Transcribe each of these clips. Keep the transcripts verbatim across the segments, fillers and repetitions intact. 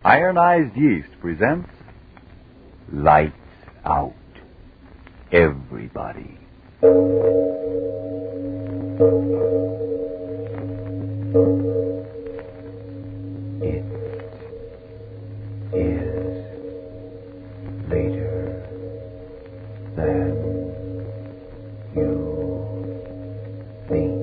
Ironized Yeast presents Lights Out, Everybody. It is later than you think.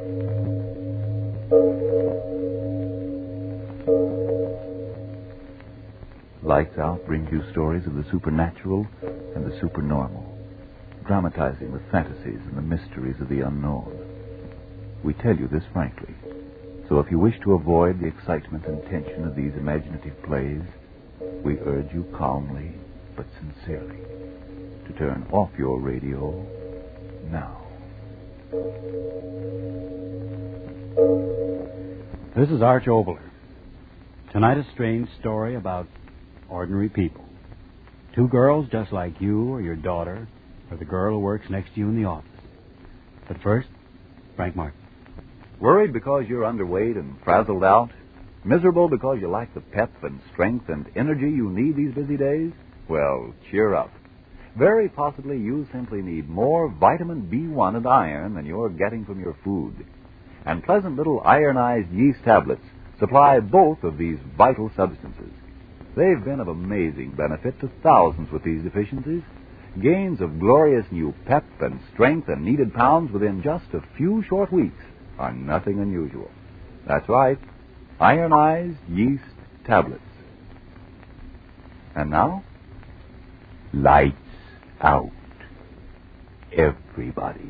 Lights Out brings you stories of the supernatural and the supernormal, dramatizing the fantasies and the mysteries of the unknown. We tell you this frankly, so if you wish to avoid the excitement and tension of these imaginative plays, we urge you calmly but sincerely to turn off your radio now. This is Arch Obler. Tonight, a strange story about ordinary people. Two girls just like you or your daughter or the girl who works next to you in the office. But first, Frank Martin. Worried because you're underweight and frazzled out? Miserable because you lack the pep and strength and energy you need these busy days? Well, cheer up. Very possibly you simply need more vitamin B one and iron than you're getting from your food. And pleasant little ironized yeast tablets supply both of these vital substances. They've been of amazing benefit to thousands with these deficiencies. Gains of glorious new pep and strength and needed pounds within just a few short weeks are nothing unusual. That's right, ironized yeast tablets. And now, lights out, everybody.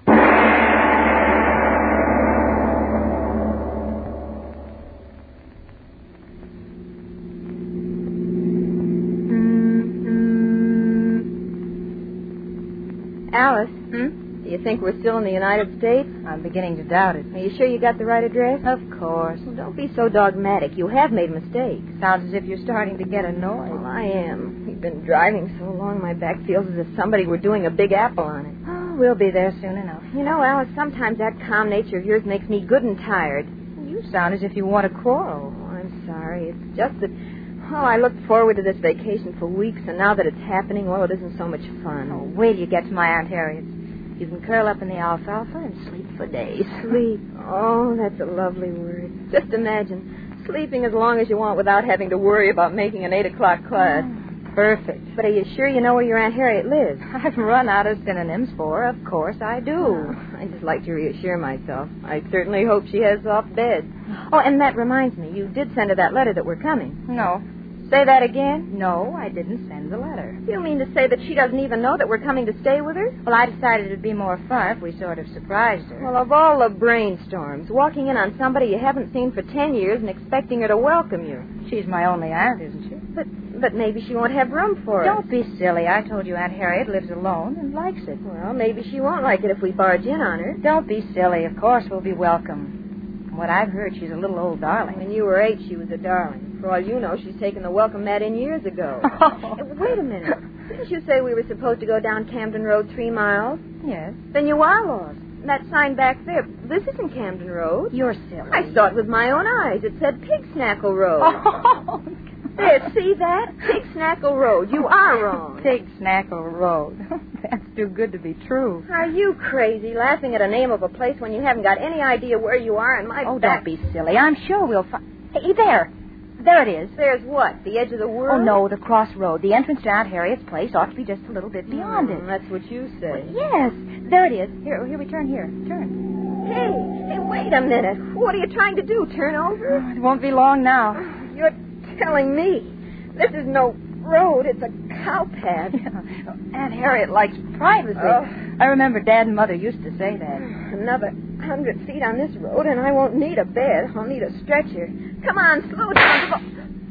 Alice, hmm? Do you think we're still in the United States? I'm beginning to doubt it. Are you sure you got the right address? Of course. Well, don't be so dogmatic. You have made mistakes. Sounds as if you're starting to get annoyed. Well, I am. We've been driving so long, my back feels as if somebody were doing a big apple on it. Oh, we'll be there soon enough. You know, Alice, sometimes that calm nature of yours makes me good and tired. You sound as if you want to quarrel. Oh, I'm sorry. It's just that... Oh, I looked forward to this vacation for weeks, and now that it's happening, well, it isn't so much fun. Oh, wait till you get to my Aunt Harriet's. You can curl up in the alfalfa and sleep for days. Sleep. Oh, that's a lovely word. Just imagine, sleeping as long as you want without having to worry about making an eight o'clock class. Oh, perfect. But are you sure you know where your Aunt Harriet lives? I've run out of synonyms for her. Of course I do. Oh, I just like to reassure myself. I certainly hope she has soft beds. Oh, and that reminds me, you did send her that letter that we're coming. No. Say that again? No, I didn't send the letter. You mean to say that she doesn't even know that we're coming to stay with her? Well, I decided it'd be more fun if we sort of surprised her. Well, of all the brainstorms, walking in on somebody you haven't seen for ten years and expecting her to welcome you. She's my only aunt, isn't she? But but maybe she won't have room for us. Don't be silly. I told you Aunt Harriet lives alone and likes it. Well, maybe she won't like it if we barge in on her. Don't be silly. Of course we'll be welcome. From what I've heard, she's a little old darling. When you were eight, she was a darling. For all you know, she's taken the welcome mat in years ago. Oh. Wait a minute. Didn't you say we were supposed to go down Camden Road three miles? Yes. Then you are lost. That sign back there, this isn't Camden Road. You're silly. I saw it with my own eyes. It said Pig Snackle Road. Oh. There, see that? Pig Snackle Road. You are wrong. Pig Snackle Road. That's too good to be true. Are you crazy, laughing at a name of a place when you haven't got any idea where you are and my Oh, back... don't be silly. I'm sure we'll find... Hey, there. There it is. There's what? The edge of the world? Oh, no, the crossroad. The entrance to Aunt Harriet's place ought to be just a little bit beyond mm, it. That's what you say. Yes. There it is. Here, here we turn here. Turn. Hey, hey, wait a minute. What are you trying to do, turn over? Oh, it won't be long now. You're telling me. This is no road. It's a cow path. Yeah. Aunt Harriet likes privacy. Oh. I remember Dad and Mother used to say that. Another hundred feet on this road, and I won't need a bed. I'll need a stretcher. Come on, slow down.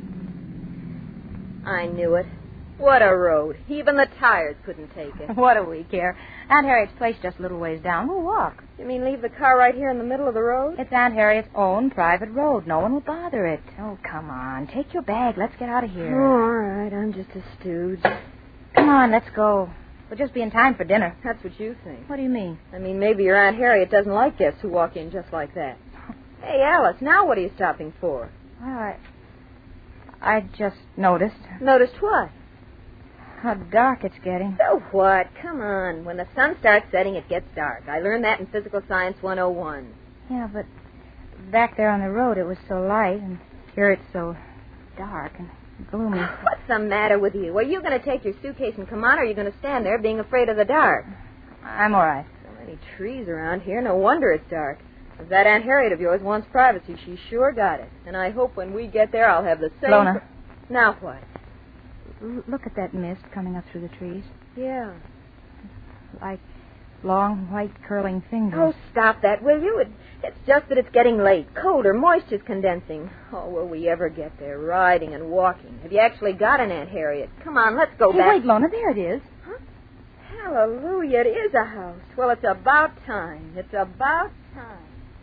I knew it. What a road. Even the tires couldn't take it. What do we care? Aunt Harriet's place just a little ways down. We'll walk. You mean leave the car right here in the middle of the road? It's Aunt Harriet's own private road. No one will bother it. Oh, come on. Take your bag. Let's get out of here. Oh, all right. I'm just a stooge. Come on, let's go. We'll just be in time for dinner. That's what you think. What do you mean? I mean, maybe your Aunt Harriet doesn't like guests who walk in just like that. Hey, Alice, now what are you stopping for? All right. I just noticed Noticed what? how dark it's getting. So what? Come on. When the sun starts setting, it gets dark. I learned that in Physical Science one oh one. Yeah, but back there on the road it was so light, and here it's so dark and gloomy. What's the matter with you? Are you going to take your suitcase and come on, or are you going to stand there being afraid of the dark? I'm all right. So many trees around here. No wonder it's dark. If that Aunt Harriet of yours wants privacy, she sure got it. And I hope when we get there, I'll have the same... Lona. Pr- now what? L- look at that mist coming up through the trees. Yeah. Like long, white, curling fingers. Oh, stop that, will you? It, it's just that it's getting late. Colder. Moisture's condensing. Oh, will we ever get there? Riding and walking. Have you actually got an Aunt Harriet? Come on, let's go Hey, back. wait, Lona, there it is. Huh? Hallelujah, it is a house. Well, it's about time. It's about time.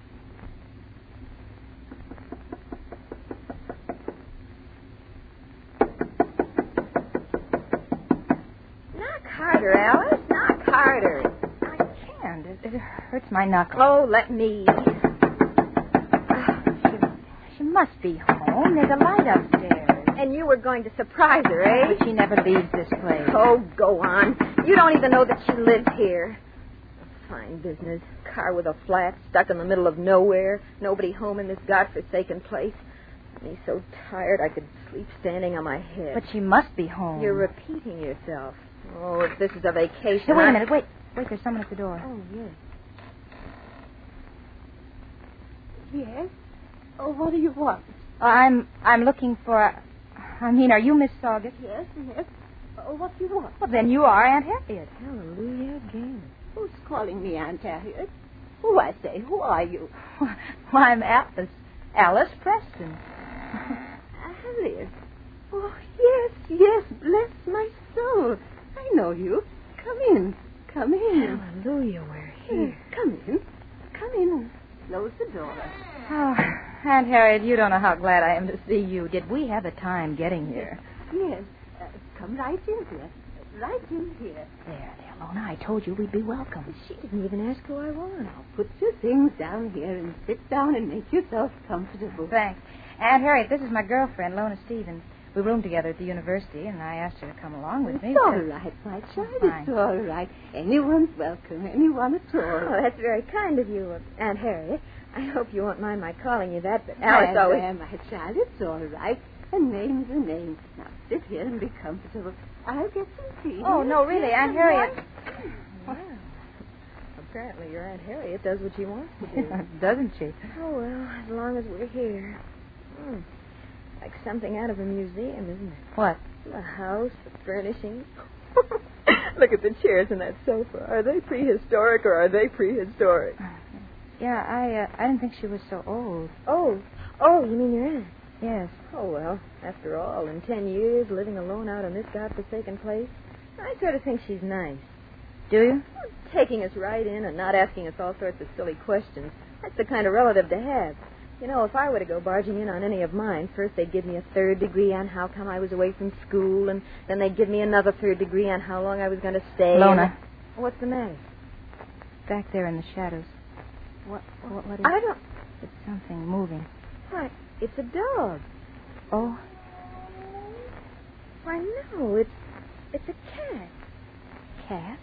Knock harder, Alice. Knock harder. I can't. It, it hurts my knuckles. Oh, let me. She, she must be home. There's a light upstairs. And you were going to surprise her, eh? But she never leaves this place. Oh, go on. You don't even know that she lives here. Fine business. Car with a flat, stuck in the middle of nowhere. Nobody home in this godforsaken place. Me so tired I could sleep standing on my head. But she must be home. You're repeating yourself. Oh, if this is a vacation... Hey, wait I... a minute. Wait. Wait, there's someone at the door. Oh, yes. Yes? Oh, what do you want? I'm I'm looking for... I mean, are you Miss Saugus? Yes, yes. Oh, what do you want? Well, then you are Aunt Harriet. Hallelujah again. Who's calling me Aunt Harriet? Who, I say, who are you? Well, I'm Alice. Alice Preston. Harriet. Oh, yes, yes, bless my soul. I know you. Come in. Come in. Hallelujah, we're here. Come in. Come in. Close the door. Oh, Aunt Harriet, you don't know how glad I am to see you. Did we have a time getting here? Yes. Uh, come right in here. Right in here. There, there, Lona. I told you we'd be welcome. She didn't even ask who I was. Now, put your things down here and sit down and make yourself comfortable. Thanks. Aunt Harriet, this is my girlfriend, Lona Stevens. We roomed together at the university, and I asked her to come along with me. It's all so- right, my child. Fine. It's all right. Anyone's welcome. Anyone at all. Oh, that's very kind of you, Aunt Harriet. I hope you won't mind my calling you that, but Alice There, always... there, my child. It's all right. A name's a name. Now, sit here and be comfortable. I'll get some tea. Oh, no, really, Aunt Harriet. Wow. Apparently your Aunt Harriet does what she wants to do. Doesn't she? Oh, well, as long as we're here. Hmm. Like something out of a museum, isn't it? What? The house, the furnishings. Look at the chairs and that sofa. Are they prehistoric or are they prehistoric? Yeah, I uh, I didn't think she was so old. Oh, oh, you mean your aunt? Yes. Oh, well, after all, in ten years, living alone out in this godforsaken place, I sort of think she's nice. Do you? Taking us right in and not asking us all sorts of silly questions. That's the kind of relative to have. You know, if I were to go barging in on any of mine, first they'd give me a third degree on how come I was away from school, and then they'd give me another third degree on how long I was going to stay. Lona. And... What's the matter? Back there in the shadows. What, what, what is I don't... It's something moving. Why, it's a dog. Oh, Why, no, it's... It's a cat. cat?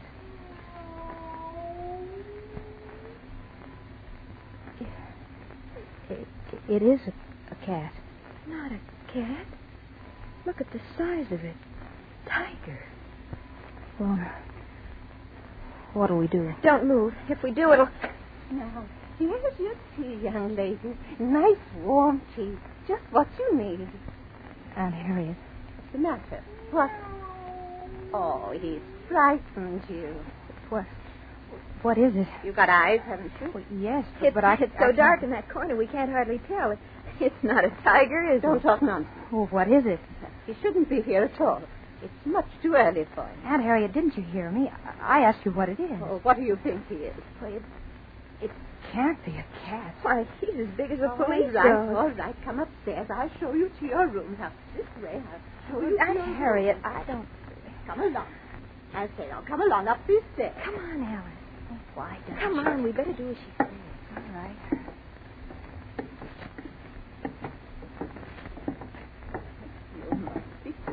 It, it is a, a cat. Not a cat. Look at the size of it. Tiger. Lona, what'll we do? Don't move. If we do, it'll... Now, here's your tea, young lady. Nice warm tea. Just what you need. Aunt Harriet. What's the matter? What? Oh, he's frightened you. What? What is it? You got eyes, haven't you? Well, yes, but, It's, but I... it's so I dark can't- in that corner we can't hardly tell. It, it's not a tiger, is Don't it? talk nonsense. Oh, what is it? He shouldn't be here at all. It's much too early for him. Aunt Harriet, didn't you hear me? I, I asked you what it is. Oh, what do you think he is? Why, it, It can't be a cat. why, he's as big as a all police right, dog. all right. Come upstairs. I'll show you to your room. Now, this way. I'll show you to Aunt your room. Harriet, I don't... Come along. I say, now, come along up these stairs. Come on, Alice. Oh, why don't Come you? on, we better do as she says. All right.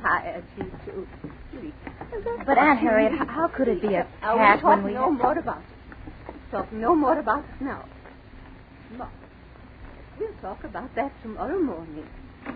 tired, you two. Sleep. But, Aunt Harriet, h- how could it be a I will cat talk when we... no more about it. Talk no more about it now. Look, we'll talk about that tomorrow morning.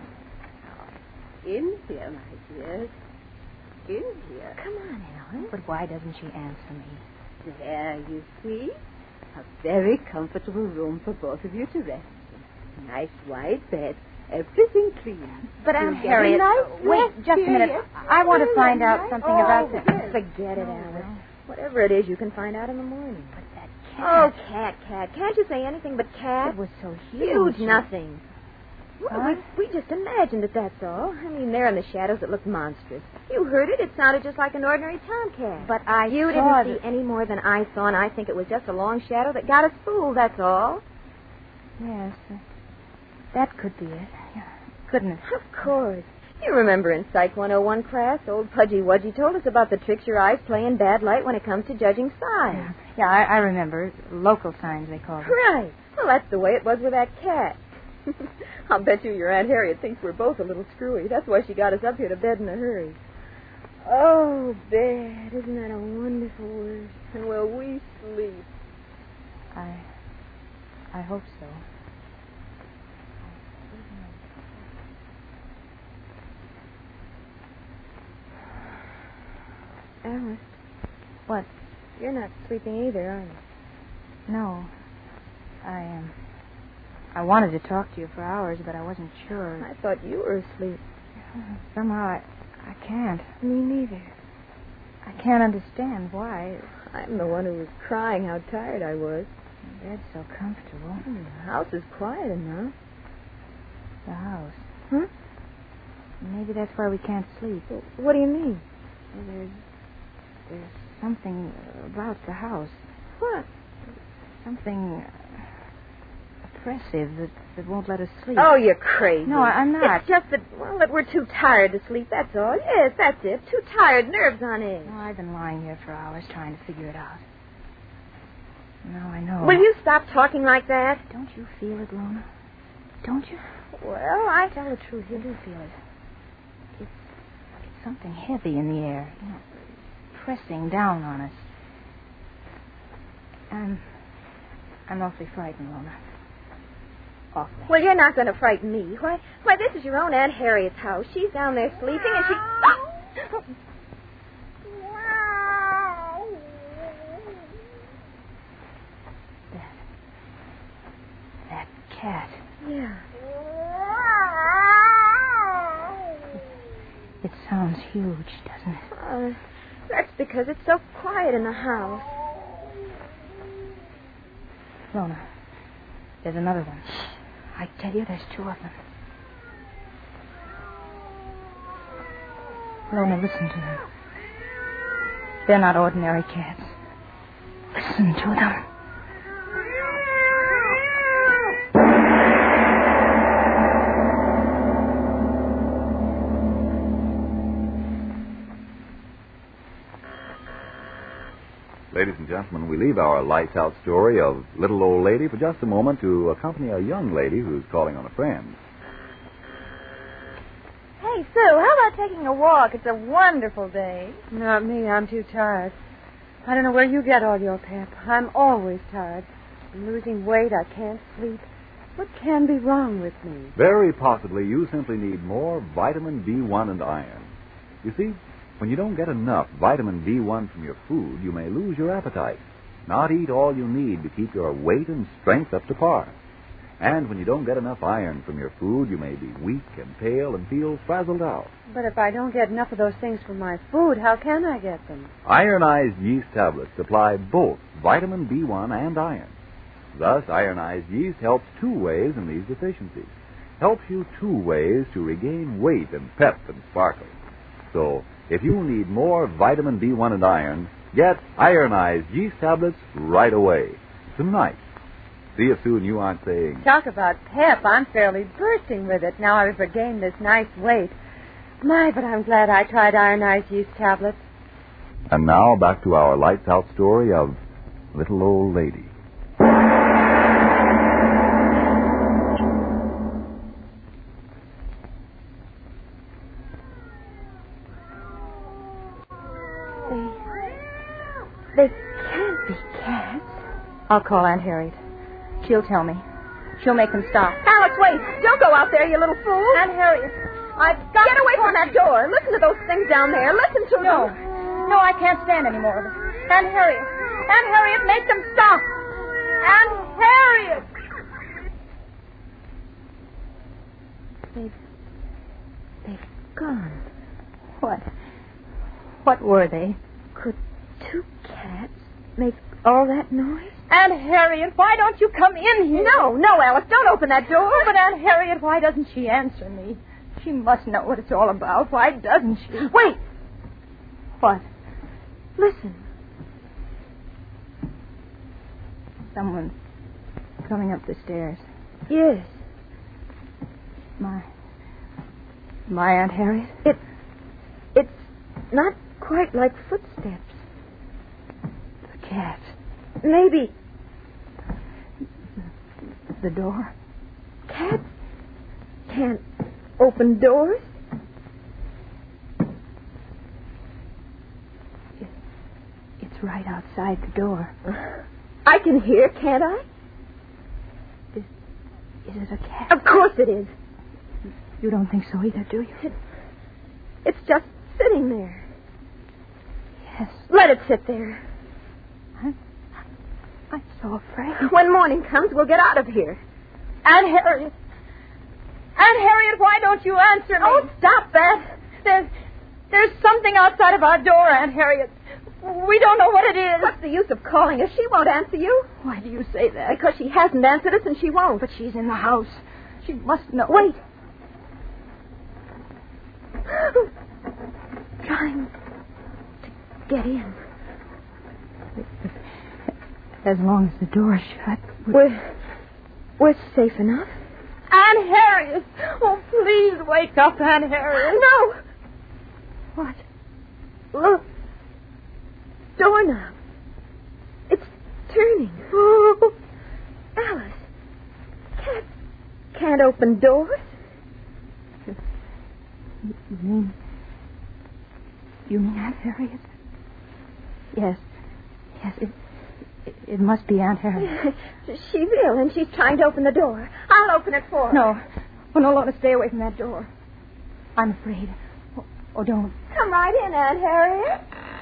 In here, my dears. In here. Come on, Ellen. But why doesn't she answer me? There, you see. A very comfortable room for both of you to rest in. Nice wide bed. Everything clean. But, You'll Aunt get a Harriet, nice wait rest, just a dear, minute. yes. I want to find out Nice. something Oh, about the... yes. Forget it, Oh, Alice. well. Whatever it is, you can find out in the morning. But that Oh, cat... cat, cat. Can't you say anything but cat? It was so Huge huge. nothing. Well, What? we, we just imagined it, that's all. I mean, there in the shadows it looked monstrous. You heard it. It sounded just like an ordinary tomcat. But I You saw didn't see the- any more than I saw, and I think it was just a long shadow that got us fooled, that's all. Yes, uh, that could be it. Yeah. Goodness. Of course. You remember in Psych one oh one class, old Pudgy Wudgy told us about the tricks your eyes play in bad light when it comes to judging signs. Yeah, yeah I, I remember. Local signs, they call it. Right. Well, that's the way it was with that cat. I'll bet you your Aunt Harriet thinks we're both a little screwy. That's why she got us up here to bed in a hurry. Oh, bed. Isn't that a wonderful word? And will we sleep? I... I hope so. Alice, What? you're not sleeping either, are you? No. I, um... I wanted to talk to you for hours, but I wasn't sure. I thought you were asleep. Somehow I... I can't. Me neither. I can't understand why. I'm the one who was crying how tired I was. The bed's so comfortable. Hmm, the house is quiet enough. The house. Huh? Maybe that's why we can't sleep. Well, what do you mean? Well, there's... There's something about the house. What? Something uh, oppressive that, that won't let us sleep. Oh, you're crazy. No, I- I'm not. It's just that, well, that we're too tired to sleep, that's all. Yes, that's it. Too tired, nerves on edge. No, I've been lying here for hours trying to figure it out. Now I know. Will you stop talking like that? Don't you feel it, Lona? Don't you? Well, I... Tell the truth, you do feel it. It's, it's something heavy in the air. You know, pressing down on us. I'm... I'm awfully frightened, Lona. Awfully. Well, you're not going to frighten me. Why, why, this is your own Aunt Harriet's house. She's down there sleeping, and she... Oh! That... That cat. Yeah. It sounds huge, doesn't it? Uh, that's because it's so quiet in the house. Lona, there's another one. I tell you, there's two of them. Lona, listen to them. They're not ordinary cats. Listen to them. Ladies and gentlemen, we leave our lights out story of Little Old Lady for just a moment to accompany a young lady who's calling on a friend. Hey, Sue, how about taking a walk? It's a wonderful day. Not me. I'm too tired. I don't know where you get all your pep. I'm always tired. I'm losing weight. I can't sleep. What can be wrong with me? Very possibly you simply need more vitamin B one and iron. You see, when you don't get enough vitamin B one from your food, you may lose your appetite, not eat all you need to keep your weight and strength up to par. And when you don't get enough iron from your food, you may be weak and pale and feel frazzled out. But if I don't get enough of those things from my food, how can I get them? Ironized yeast tablets supply both vitamin B one and iron. Thus, ironized yeast helps two ways in these deficiencies. Helps you two ways to regain weight and pep and sparkle. So, if you need more vitamin B one and iron, get ironized yeast tablets right away. Tonight. See if soon you aren't saying... Talk about pep. I'm fairly bursting with it now I've regained this nice weight. My, but I'm glad I tried ironized yeast tablets. And now back to our lights out story of Little Old Lady. They... They can't be cats. I'll call Aunt Harriet. She'll tell me. She'll make them stop. Alice, wait. Don't go out there, you little fool. Aunt Harriet, I've got Get away from that door. Listen to those things down there. Listen to No. them. No, I can't stand any more of it. Aunt Harriet. Aunt Harriet, make them stop. Aunt Harriet. They've... They've gone. What? What were they? Could two cats make all that noise? Aunt Harriet, why don't you come in here? No, no, Alice, don't open that door. Oh, but Aunt Harriet, why doesn't she answer me? She must know what it's all about. Why doesn't she? Wait. What? Listen. Someone's coming up the stairs. Yes. My... My Aunt Harriet? It... It's not quite like footsteps. The cat. Maybe... The door. Cats can't open doors? It, it's right outside the door. I can hear, can't I? Is, is it a cat? Of course it is. You don't think so either, do you? It, it's just sitting there. Yes. Let it sit there. I'm, I'm so afraid. When morning comes, we'll get out of here. Aunt Harriet. Aunt Harriet, why don't you answer me? Oh, stop that. There's, there's something outside of our door, Aunt Harriet. We don't know what it is. What's the use of calling her? She won't answer you. Why do you say that? Because she hasn't answered us and she won't. But she's in the house. She must know. Wait. Trying to get in. As long as the door's shut. We're, we're safe enough. Aunt Harriet! Oh, please wake up, Aunt Harriet. No. What? Look. Doorknob. It's turning. Oh. Alice. Cats can't open doors. You mean... You mean Aunt Harriet? Yes. Yes, it, it, it must be Aunt Harriet. She will, and she's trying to open the door. I'll open it for her. No. Oh, no, Lorna, stay away from that door. I'm afraid. Oh, oh don't. Come right in, Aunt Harriet.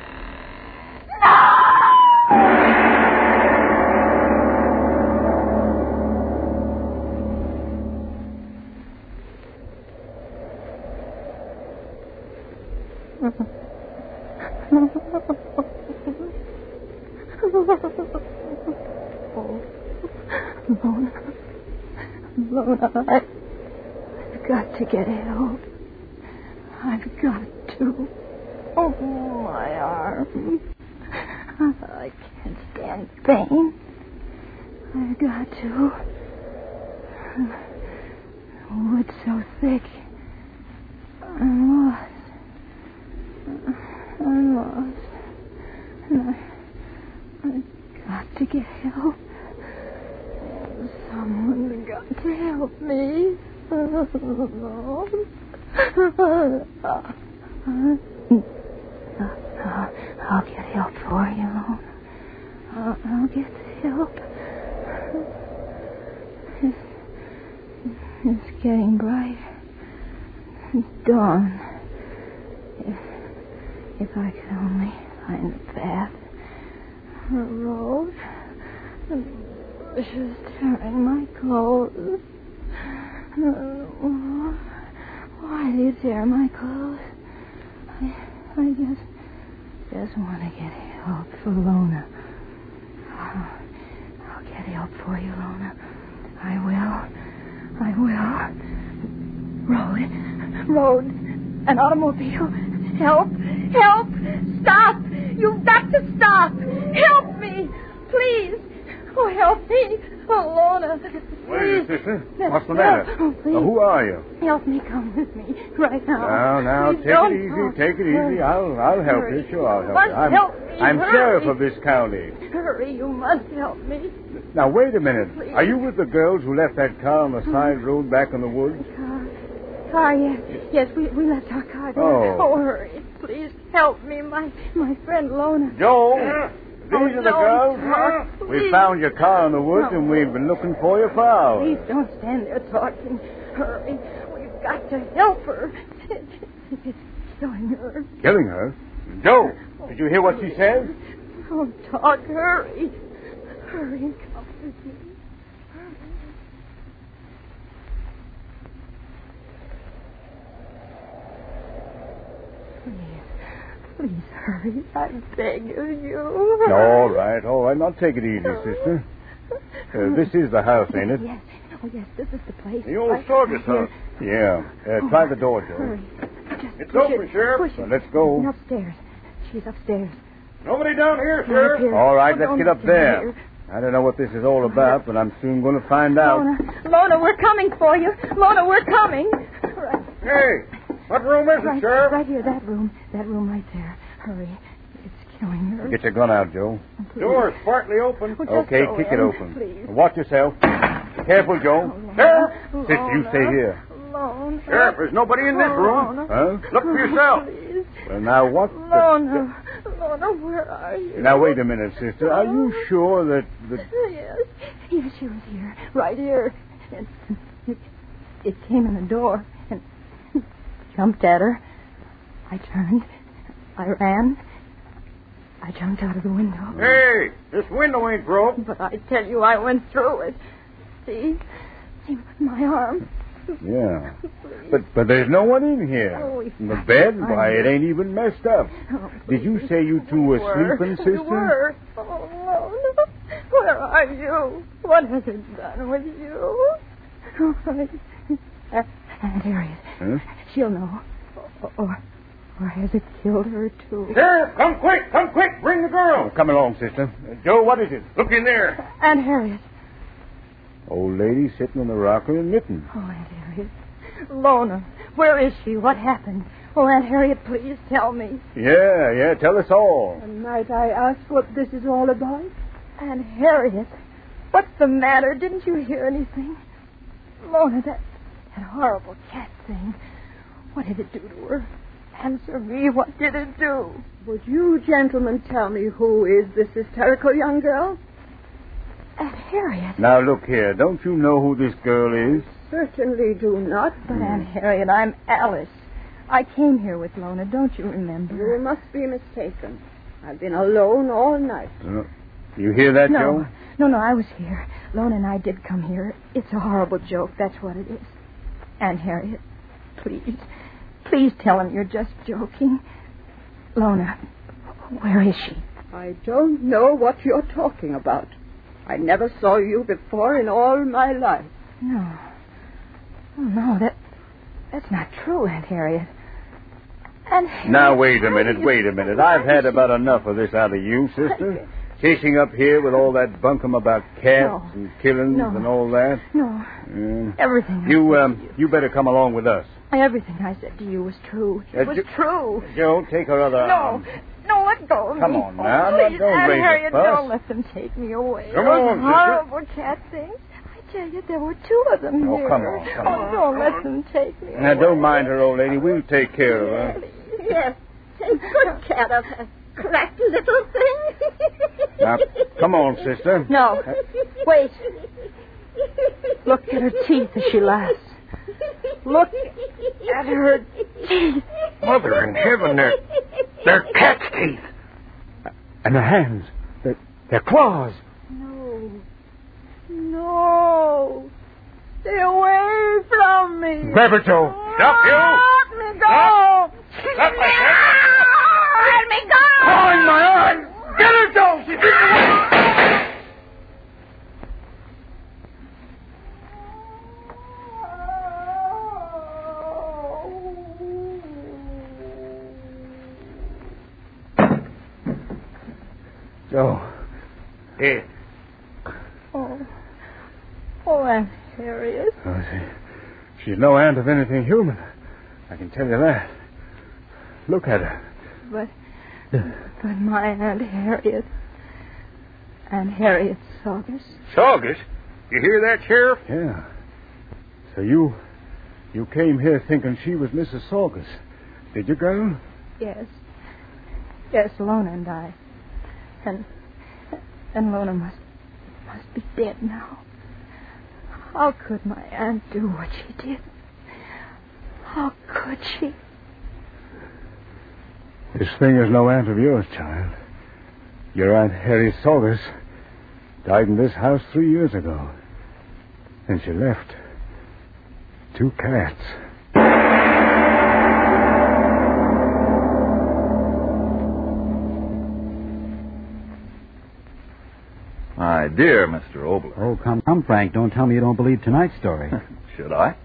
Oh, Lorna. Lorna, I, I've got to get help. I've got to. Oh, my arm. I can't stand pain. I've got to. The wood's so thick. I'm lost. I'm lost. And I, I've got to get help. Someone's got to help me. I'll get help for you, Lorna. I'll, I'll get help. It's, it's getting bright. It's dawn. If, if I could only find a path, a road, the bushes tearing my clothes. Uh, why do you tear my clothes? I, I just, just want to get help for Lorna. I'll, I'll get help for you, Lorna. I will. I will. Road. Road. An automobile. Help. Help. Stop. You've got to stop. Help me. Please. Oh, help me. Oh, Lorna. Wait, sister. What's the matter? Oh, please. Now, who are you? Help me come with me right now. Now, now, Please take don't it easy. talk. Take it easy. Hurry. I'll, I'll help Hurry. you. Sure, I'll help must you. I'm, help me. I'm Hurry. sheriff of this county. Hurry, you must help me. Now, wait a minute. Please. Are you with the girls who left that car on the side road back in the woods? Car. car, yes. Yes, we, we left our car there. Oh. Oh, hurry. Please help me. My my friend Lona. Joe, these Oh, are the don't girls. talk, We please. found your car in the woods, No. and we've been looking for you for hours. Please don't stand there talking. Hurry. We've got to help her. It's killing her. Killing her? Joe, did you hear what she said? Don't talk. Hurry. Hurry and come with me. Please, please hurry. I beg of you. All right, all right. Now take it easy, sister. Uh, this is the house, ain't it? Yes. Oh, yes, this is the place. The old Right Sorgus here. house. Yeah. Uh, try the door, Joe. Hurry. Just It's push open, it. Sheriff. Push it. Well, let's go. Upstairs. She's upstairs. Nobody down here, Right up here. All right, Oh, let's don't get up stand there. here. I don't know what this is all about, but I'm soon going to find out. Lona, Lona, we're coming for you. Lona, we're coming. Right, Hey, what room is right, it, Sheriff? right here, that room. That room right there. Hurry. It's killing her. Get your gun out, Joe. Please. Door's partly open. Oh, just Okay, go kick in, it open. please. Watch yourself. Careful, Joe. Oh, Lona. Sheriff! Sister, you Lona. stay here. Lona. Sheriff, there's nobody in this room. Lona. Huh? Look for yourself. Please. Well, now, what the... Lona. Lona, where are you? Now, wait a minute, sister. Are you sure that... that... Yes. Yes, she was here. Right here. And it, it came in the door and jumped at her. I turned. I ran. I jumped out of the window. Hey, this window ain't broke. But I tell you, I went through it. See? See, my arm. Yeah. But but there's no one in here. Oh, we In the found bed, it. why, it ain't even messed up. Oh, Did you say you two were, were. sleeping, We sister? were. Oh, no. Where are you? What has it done with you? Oh, I... Aunt Harriet. Huh? She'll know. Or, or has it killed her, too? Sheriff, come quick, come quick, bring the girl. come along, sister. Uh, Joe, what is it? Look in there. Aunt Harriet. Old lady sitting on the rocker and knitting. Oh, Aunt Harriet. Lona, where is she? What happened? Oh, Aunt Harriet, please tell me. Yeah, yeah, tell us all. Might I ask what this is all about? Aunt Harriet, what's the matter? Didn't you hear anything? Lona, that, that horrible cat thing. What did it do to her? Answer me. What did it do? Would you gentlemen tell me who is this hysterical young girl? Aunt Harriet. Now, look here. Don't you know who this girl is? Certainly do not. But, Aunt Harriet, I'm Alice. I came here with Lona. Don't you remember? You must be mistaken. I've been alone all night. Uh, you hear that, No, Joe? no, no, I was here. Lona and I did come here. It's a horrible joke. That's what it is. Aunt Harriet, please, please tell him you're just joking. Lona, where is she? I don't know what you're talking about. I never saw you before in all my life. No. Oh, no, that that's not true, Aunt Harriet. Aunt Harriet. Now, wait a how minute, do you- wait a minute. I've had about enough of this out of you, sister. Chasing up here with all that bunkum about cats No. and killings No. and all that. No, Yeah. everything. I You, said um, to you. you better come along with us. Everything I said to you was true. It Uh, was Jo- true. Joe, take her other No, arm. no, let go of Come me. on now, Oh, now, please, don't Aunt raise a Harriet, fuss. don't let them take me away. Come Those on, sister. horrible cat things. I tell you, there were two of them Oh, here. come on, come oh, on. don't let them take me Now, away. don't mind her, old lady. We'll take care of her. Yes, take good care of her. Cracked little thing. Now, come on, sister. No, wait. Look at her teeth as she laughs. Look at her teeth. Mother in heaven, they're, they're cat's teeth. And their hands, they're, they're claws. No. No. Stay away from me. Grab her, Joe. Stop, you. Let me go. Stop my Let me go. Oh, in my arms! Get her, Joe! She's getting away! Joe. Here. Oh. Oh, Aunt Harriet. Oh, she, she's no aunt of anything human. I can tell you that. Look at her. But, but my Aunt Harriet. Aunt Harriet Saugus. Saugus? You hear that, Sheriff? Yeah. So you... You came here thinking she was Missus Saugus. Did you, girl? Yes. Yes, Lona and I. And and Lona must must be dead now. How could my aunt do what she did? How could she? This thing is no aunt of yours, child. Your Aunt Harry Saugus died in this house three years ago. And she left two cats. My dear Mister Obler. Oh, come, come, Frank. Don't tell me you don't believe tonight's story. Should I?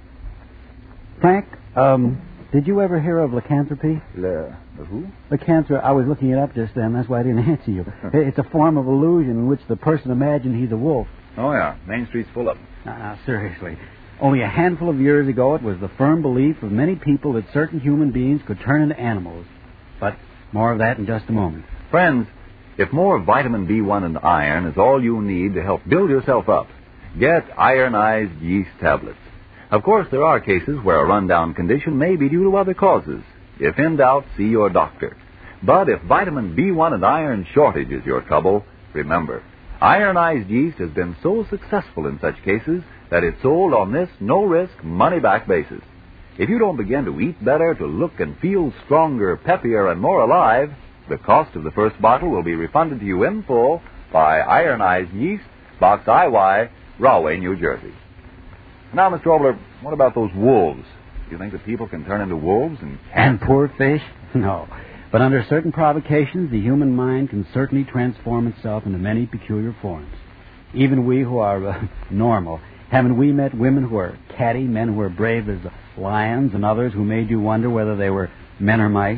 Frank, um, did you ever hear of lycanthropy? Le, the who? Lycanthropy, I was looking it up just then. That's why I didn't answer you. It's a form of illusion in which the person imagines he's a wolf. Oh, yeah. Main Street's full of them. Now, now, seriously. Only a handful of years ago, it was the firm belief of many people that certain human beings could turn into animals. But more of that in just a moment. Friends, if more vitamin B one and iron is all you need to help build yourself up, get ironized yeast tablets. Of course, there are cases where a rundown condition may be due to other causes. If in doubt, see your doctor. But if vitamin B one and iron shortage is your trouble, remember, ironized yeast has been so successful in such cases that it's sold on this no-risk, money-back basis. If you don't begin to eat better, to look and feel stronger, peppier, and more alive, the cost of the first bottle will be refunded to you in full by Ironized Yeast, Box I Y, Rahway, New Jersey. Now, Mister Obler, what about those wolves? Do you think that people can turn into wolves and... And poor fish? No. But under certain provocations, the human mind can certainly transform itself into many peculiar forms. Even we who are uh, normal, haven't we met women who are catty, men who are brave as lions, and others who made you wonder whether they were men or mice?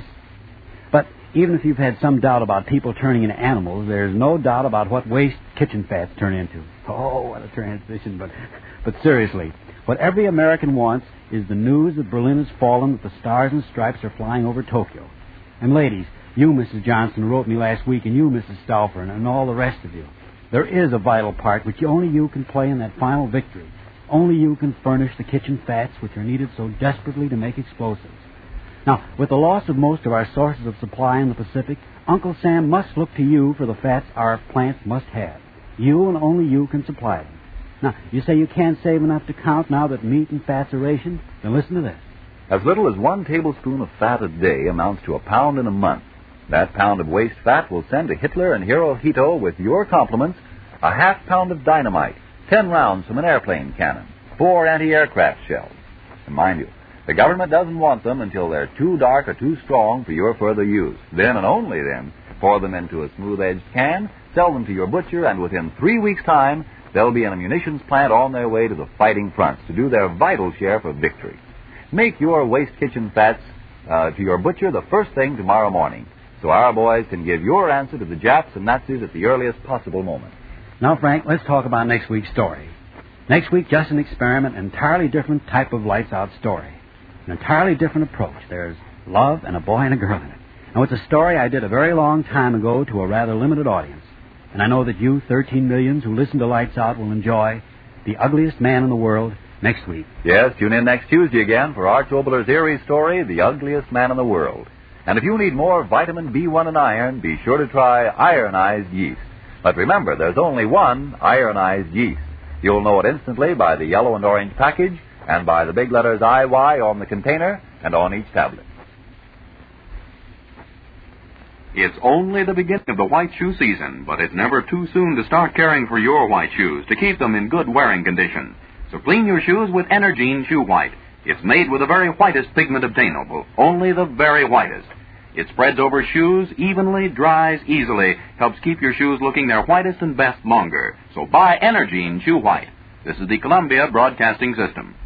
But even if you've had some doubt about people turning into animals, there's no doubt about what waste kitchen fats turn into. Oh, what a transition. But, but seriously, what every American wants is the news that Berlin has fallen, that the stars and stripes are flying over Tokyo. And ladies, you, Missus Johnson, wrote me last week, and you, Missus Stauffer, and, and all the rest of you. There is a vital part which only you can play in that final victory. Only you can furnish the kitchen fats which are needed so desperately to make explosives. Now, with the loss of most of our sources of supply in the Pacific, Uncle Sam must look to you for the fats our plants must have. You and only you can supply them. Now, you say you can't save enough to count now that meat and fats are rationed? Then listen to this. As little as one tablespoon of fat a day amounts to a pound in a month. That pound of waste fat will send to Hitler and Hirohito with your compliments a half pound of dynamite, ten rounds from an airplane cannon, four anti-aircraft shells. And mind you, the government doesn't want them until they're too dark or too strong for your further use. Then and only then, pour them into a smooth-edged can, sell them to your butcher, and within three weeks' time, they'll be in a munitions plant on their way to the fighting fronts to do their vital share for victory. Make your waste kitchen fats uh, to your butcher the first thing tomorrow morning, so our boys can give your answer to the Japs and Nazis at the earliest possible moment. Now, Frank, let's talk about next week's story. Next week, just an experiment, an entirely different type of lights-out story. An entirely different approach. There's love and a boy and a girl in it. Now, it's a story I did a very long time ago to a rather limited audience. And I know that you, thirteen millions who listen to Lights Out, will enjoy The Ugliest Man in the World next week. Yes, tune in next Tuesday again for Arch Obler's eerie story, The Ugliest Man in the World. And if you need more vitamin B one and iron, be sure to try ironized yeast. But remember, there's only one ironized yeast. You'll know it instantly by the yellow and orange package and by the big letters I Y on the container and on each tablet. It's only the beginning of the white shoe season, but it's never too soon to start caring for your white shoes to keep them in good wearing condition. So clean your shoes with Energine Shoe White. It's made with the very whitest pigment obtainable, only the very whitest. It spreads over shoes evenly, dries easily, helps keep your shoes looking their whitest and best longer. So buy Energine Shoe White. This is the Columbia Broadcasting System.